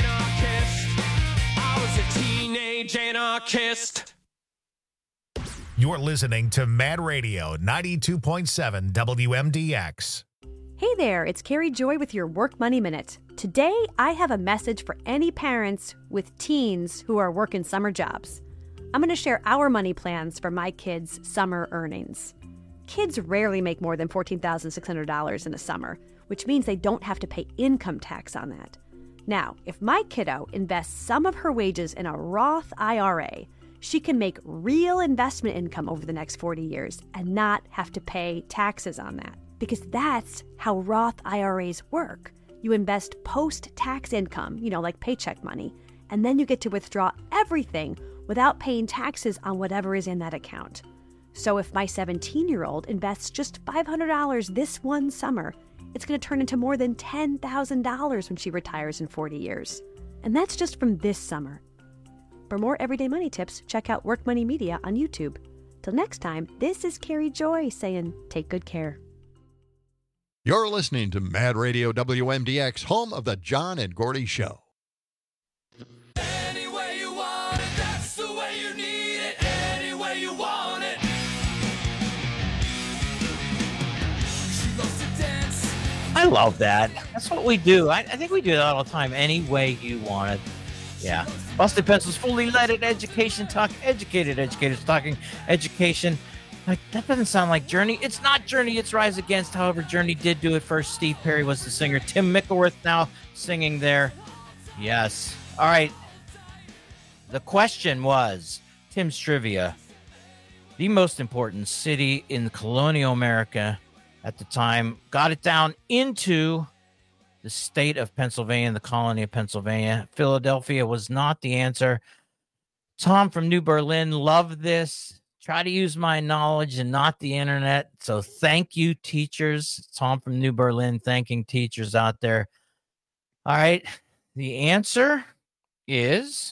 Anarchist. You're listening to Mad Radio 92.7 WMDX. Hey there, it's Carrie Joy with your Work Money Minute. Today, I have a message for any parents with teens who are working summer jobs. I'm going to share our money plans for my kids' summer earnings. Kids rarely make more than $14,600 in a summer, which means they don't have to pay income tax on that. Now, if my kiddo invests some of her wages in a Roth IRA, she can make real investment income over the next 40 years and not have to pay taxes on that. Because that's how Roth IRAs work. You invest post-tax income, like paycheck money, and then you get to withdraw everything without paying taxes on whatever is in that account. So if my 17-year-old invests just $500 this one summer, it's going to turn into more than $10,000 when she retires in 40 years. And that's just from this summer. For more everyday money tips, check out Work Money Media on YouTube. Till next time, this is Carrie Joy saying, take good care. You're listening to Mad Radio WMDX, home of the John and Gordy Show. Any way you want it, that's the way you need it. Any way you want it. She loves to dance. I love that. That's what we do. I think we do that all the time. Any way you want it. Yeah. Busted Pencils, fully leaded education talk. Educated educators talking education. Like, that doesn't sound like Journey. It's not Journey, it's Rise Against. However, Journey did do it first. Steve Perry was the singer. Tim Mickelworth now singing there. Yes. All right. The question was, Tim's Trivia, the most important city in colonial America at the time, got it down into the state of Pennsylvania, the colony of Pennsylvania. Philadelphia was not the answer. Tom from New Berlin loved this. Try to use my knowledge and not the internet. So thank you, teachers. Tom from New Berlin thanking teachers out there. All right. The answer is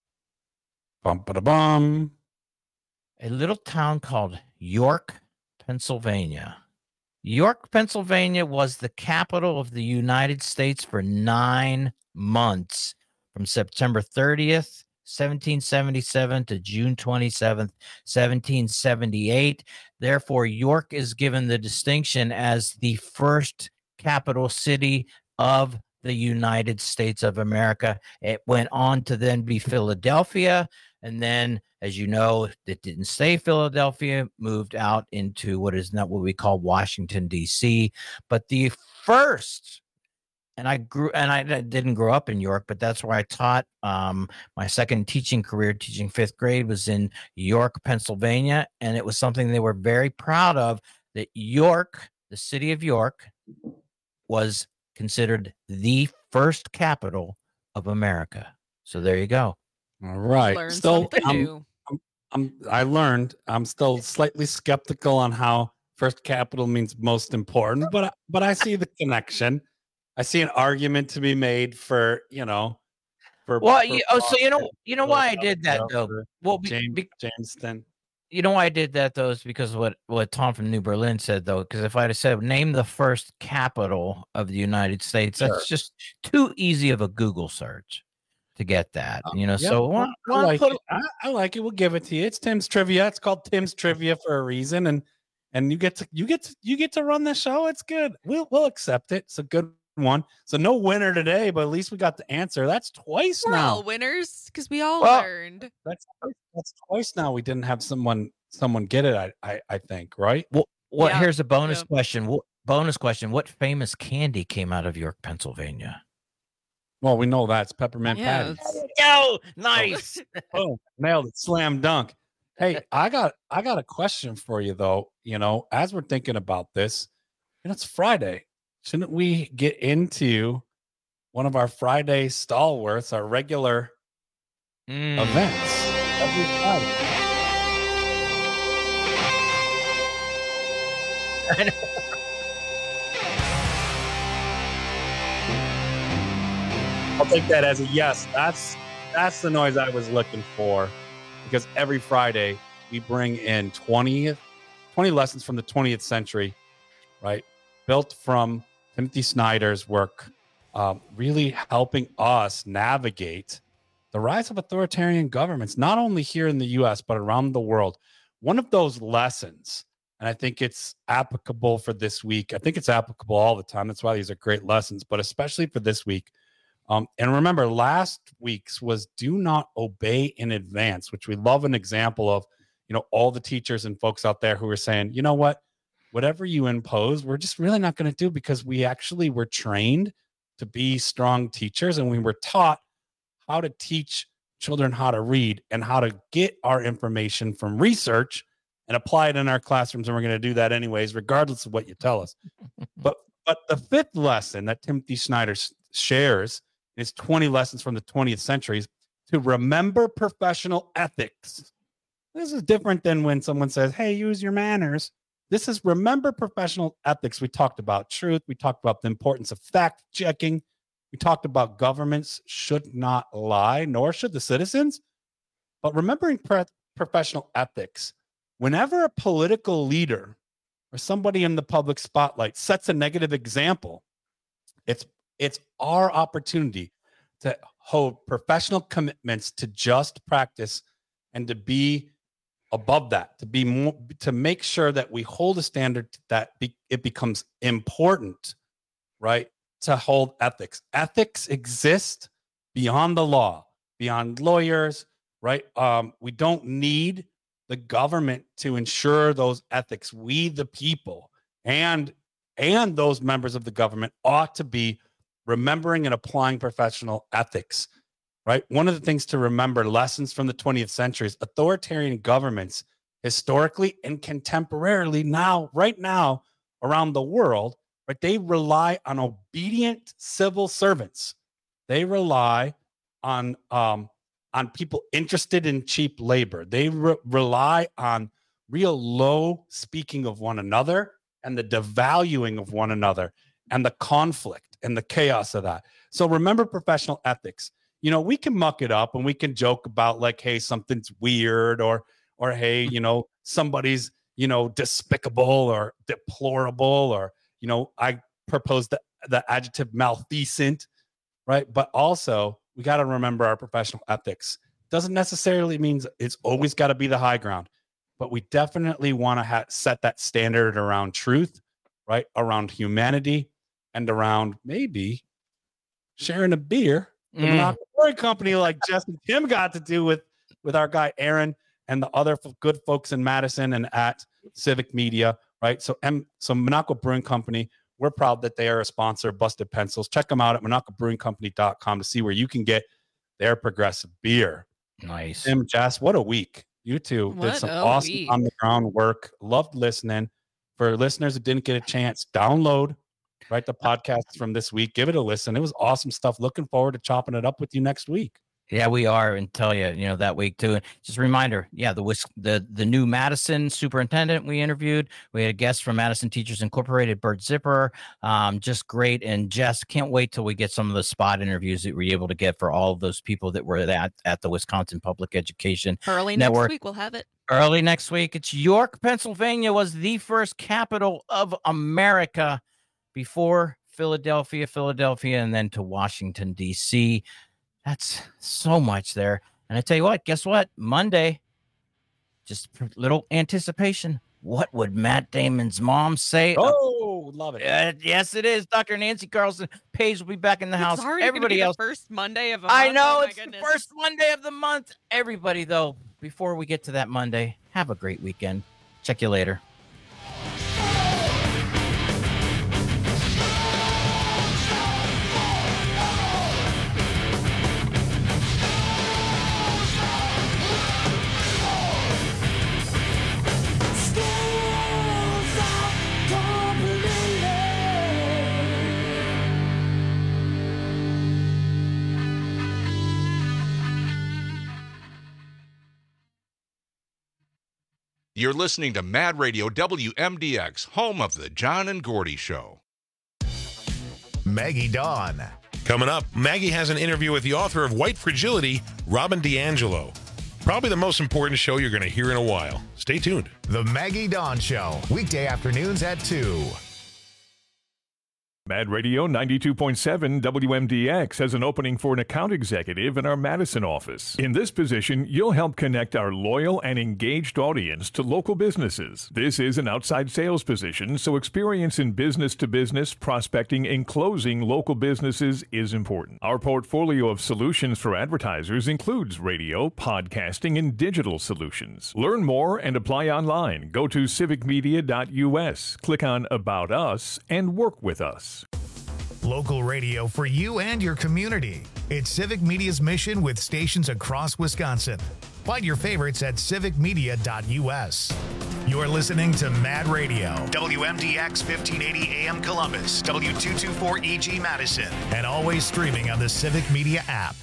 bum a little town called York, Pennsylvania. York, Pennsylvania was the capital of the United States for 9 months, from September 30th, 1777 to June 27th, 1778. Therefore, York is given the distinction as the first capital city of the United States of America. It went on to then be Philadelphia. And then, as you know, it didn't stay Philadelphia, moved out into what is not what we call Washington, D.C. But the first, and I didn't grow up in York, but that's where I taught. My second teaching career, teaching 5th grade, was in York, Pennsylvania. And it was something they were very proud of, that York, the city of York, was considered the first capital of America. So there you go. All right. Learn Still, something new. I learned. I'm still slightly skeptical on how first capital means most important, but I see the connection. I see an argument to be made for, for. Well, so you know why I did that though. Well, Jamestown. You know why I did that though is because what Tom from New Berlin said though. Because if I'd have said name the first capital of the United States, that's just too easy of a Google search to get that. Yeah, so I like it. We'll give it to you. It's Tim's Trivia. It's called Tim's Trivia for a reason, and you get to run the show. It's good. We'll accept it. It's a good one. So no winner today, but at least we got the answer. That's twice We're now. all winners because we all learned. That's twice now. We didn't have someone get it. I think, right? Well, here's a bonus question. What famous candy came out of York, Pennsylvania? Well, we know that's peppermint patties. Yo, nice. Oh, nailed it. Slam dunk. Hey, I got a question for you though. As we're thinking about this, it's Friday. Shouldn't we get into one of our Friday stalwarts, our regular events every Friday? I know. I'll take that as a yes. That's the noise I was looking for, because every Friday we bring in 20 lessons from the 20th century, right? Built from Timothy Snyder's work, really helping us navigate the rise of authoritarian governments, not only here in the U.S., but around the world. one of those lessons, and I think it's applicable for this week. I think it's applicable all the time. That's why these are great lessons, but especially for this week. And remember, last week's was do not obey in advance, which we love an example of, all the teachers and folks out there who are saying, you know what, whatever you impose, we're just really not going to do, because we actually were trained to be strong teachers, and we were taught how to teach children how to read and how to get our information from research and apply it in our classrooms. And we're going to do that anyways, regardless of what you tell us. But the fifth lesson that Timothy Snyder shares is 20 lessons from the 20th century is to remember professional ethics. This is different than when someone says, hey, use your manners. This is remember professional ethics. We talked about truth. We talked about the importance of fact checking. We talked about governments should not lie, nor should the citizens. But remembering professional ethics, whenever a political leader or somebody in the public spotlight sets a negative example, it's our opportunity to hold professional commitments to just practice and to be above that, to be more, to make sure that we hold a standard that it becomes important, right? To hold ethics. Ethics exist beyond the law, beyond lawyers, right? We don't need the government to ensure those ethics. We, the people, and those members of the government ought to be remembering and applying professional ethics, right? One of the things to remember, lessons from the 20th century, is authoritarian governments historically and contemporarily right now around the world, right? They rely on obedient civil servants. They rely on people interested in cheap labor. They rely on real low speaking of one another and the devaluing of one another and the conflict and the chaos of that. So remember professional ethics. We can muck it up and we can joke about like, hey, something's weird or hey, somebody's, despicable or deplorable or, I propose the adjective malfeasant, right? But also we got to remember our professional ethics. Doesn't necessarily mean it's always got to be the high ground, but we definitely want to set that standard around truth, right? Around humanity and around maybe sharing a beer. The Monaco Brewing Company, like Jess and Tim got to do with our guy Aaron and the other good folks in Madison and at Civic Media, right? So Monaco Brewing Company, we're proud that they are a sponsor of Busted Pencils. Check them out at MonacoBrewingCompany.com to see where you can get their progressive beer. Nice. Tim, Jess, what a week. You two did some awesome on the ground work. Loved listening. For listeners who didn't get a chance, download the podcasts from this week. Give it a listen. It was awesome stuff. Looking forward to chopping it up with you next week. Yeah, we are, and tell you, that week too. And just a reminder, the new Madison superintendent we interviewed. We had a guest from Madison Teachers Incorporated, Bert Zipper. Just great. And Jess, can't wait till we get some of the spot interviews that we're able to get for all of those people that were at the Wisconsin Public Education Early Network. Next week, we'll have it. Early next week. It's York, Pennsylvania was the first capital of America before Philadelphia, and then to Washington, D.C. That's so much there. And I tell you what, guess what? Monday, just a little anticipation. What would Matt Damon's mom say? Oh, love it. Yes, it is. Dr. Nancy Carlson Page will be back in the house. It's already Everybody else. The first Monday of a month. I know, oh it's the first Monday of the month. Everybody, though, before we get to that Monday, have a great weekend. Check you later. You're listening to Mad Radio WMDX, home of the John and Gordy Show. Maggie Dawn. Coming up, Maggie has an interview with the author of White Fragility, Robin DiAngelo. Probably the most important show you're going to hear in a while. Stay tuned. The Maggie Dawn Show, weekday afternoons at 2. Mad Radio 92.7 WMDX has an opening for an account executive in our Madison office. In this position, you'll help connect our loyal and engaged audience to local businesses. This is an outside sales position, so experience in business-to-business prospecting and closing local businesses is important. Our portfolio of solutions for advertisers includes radio, podcasting, and digital solutions. Learn more and apply online. Go to civicmedia.us, click on About Us, and work with us. Local radio for you and your community. It's Civic Media's mission with stations across Wisconsin. Find your favorites at civicmedia.us. You're listening to Mad Radio, WMDX 1580 AM Columbus, W224EG Madison, and always streaming on the Civic Media app.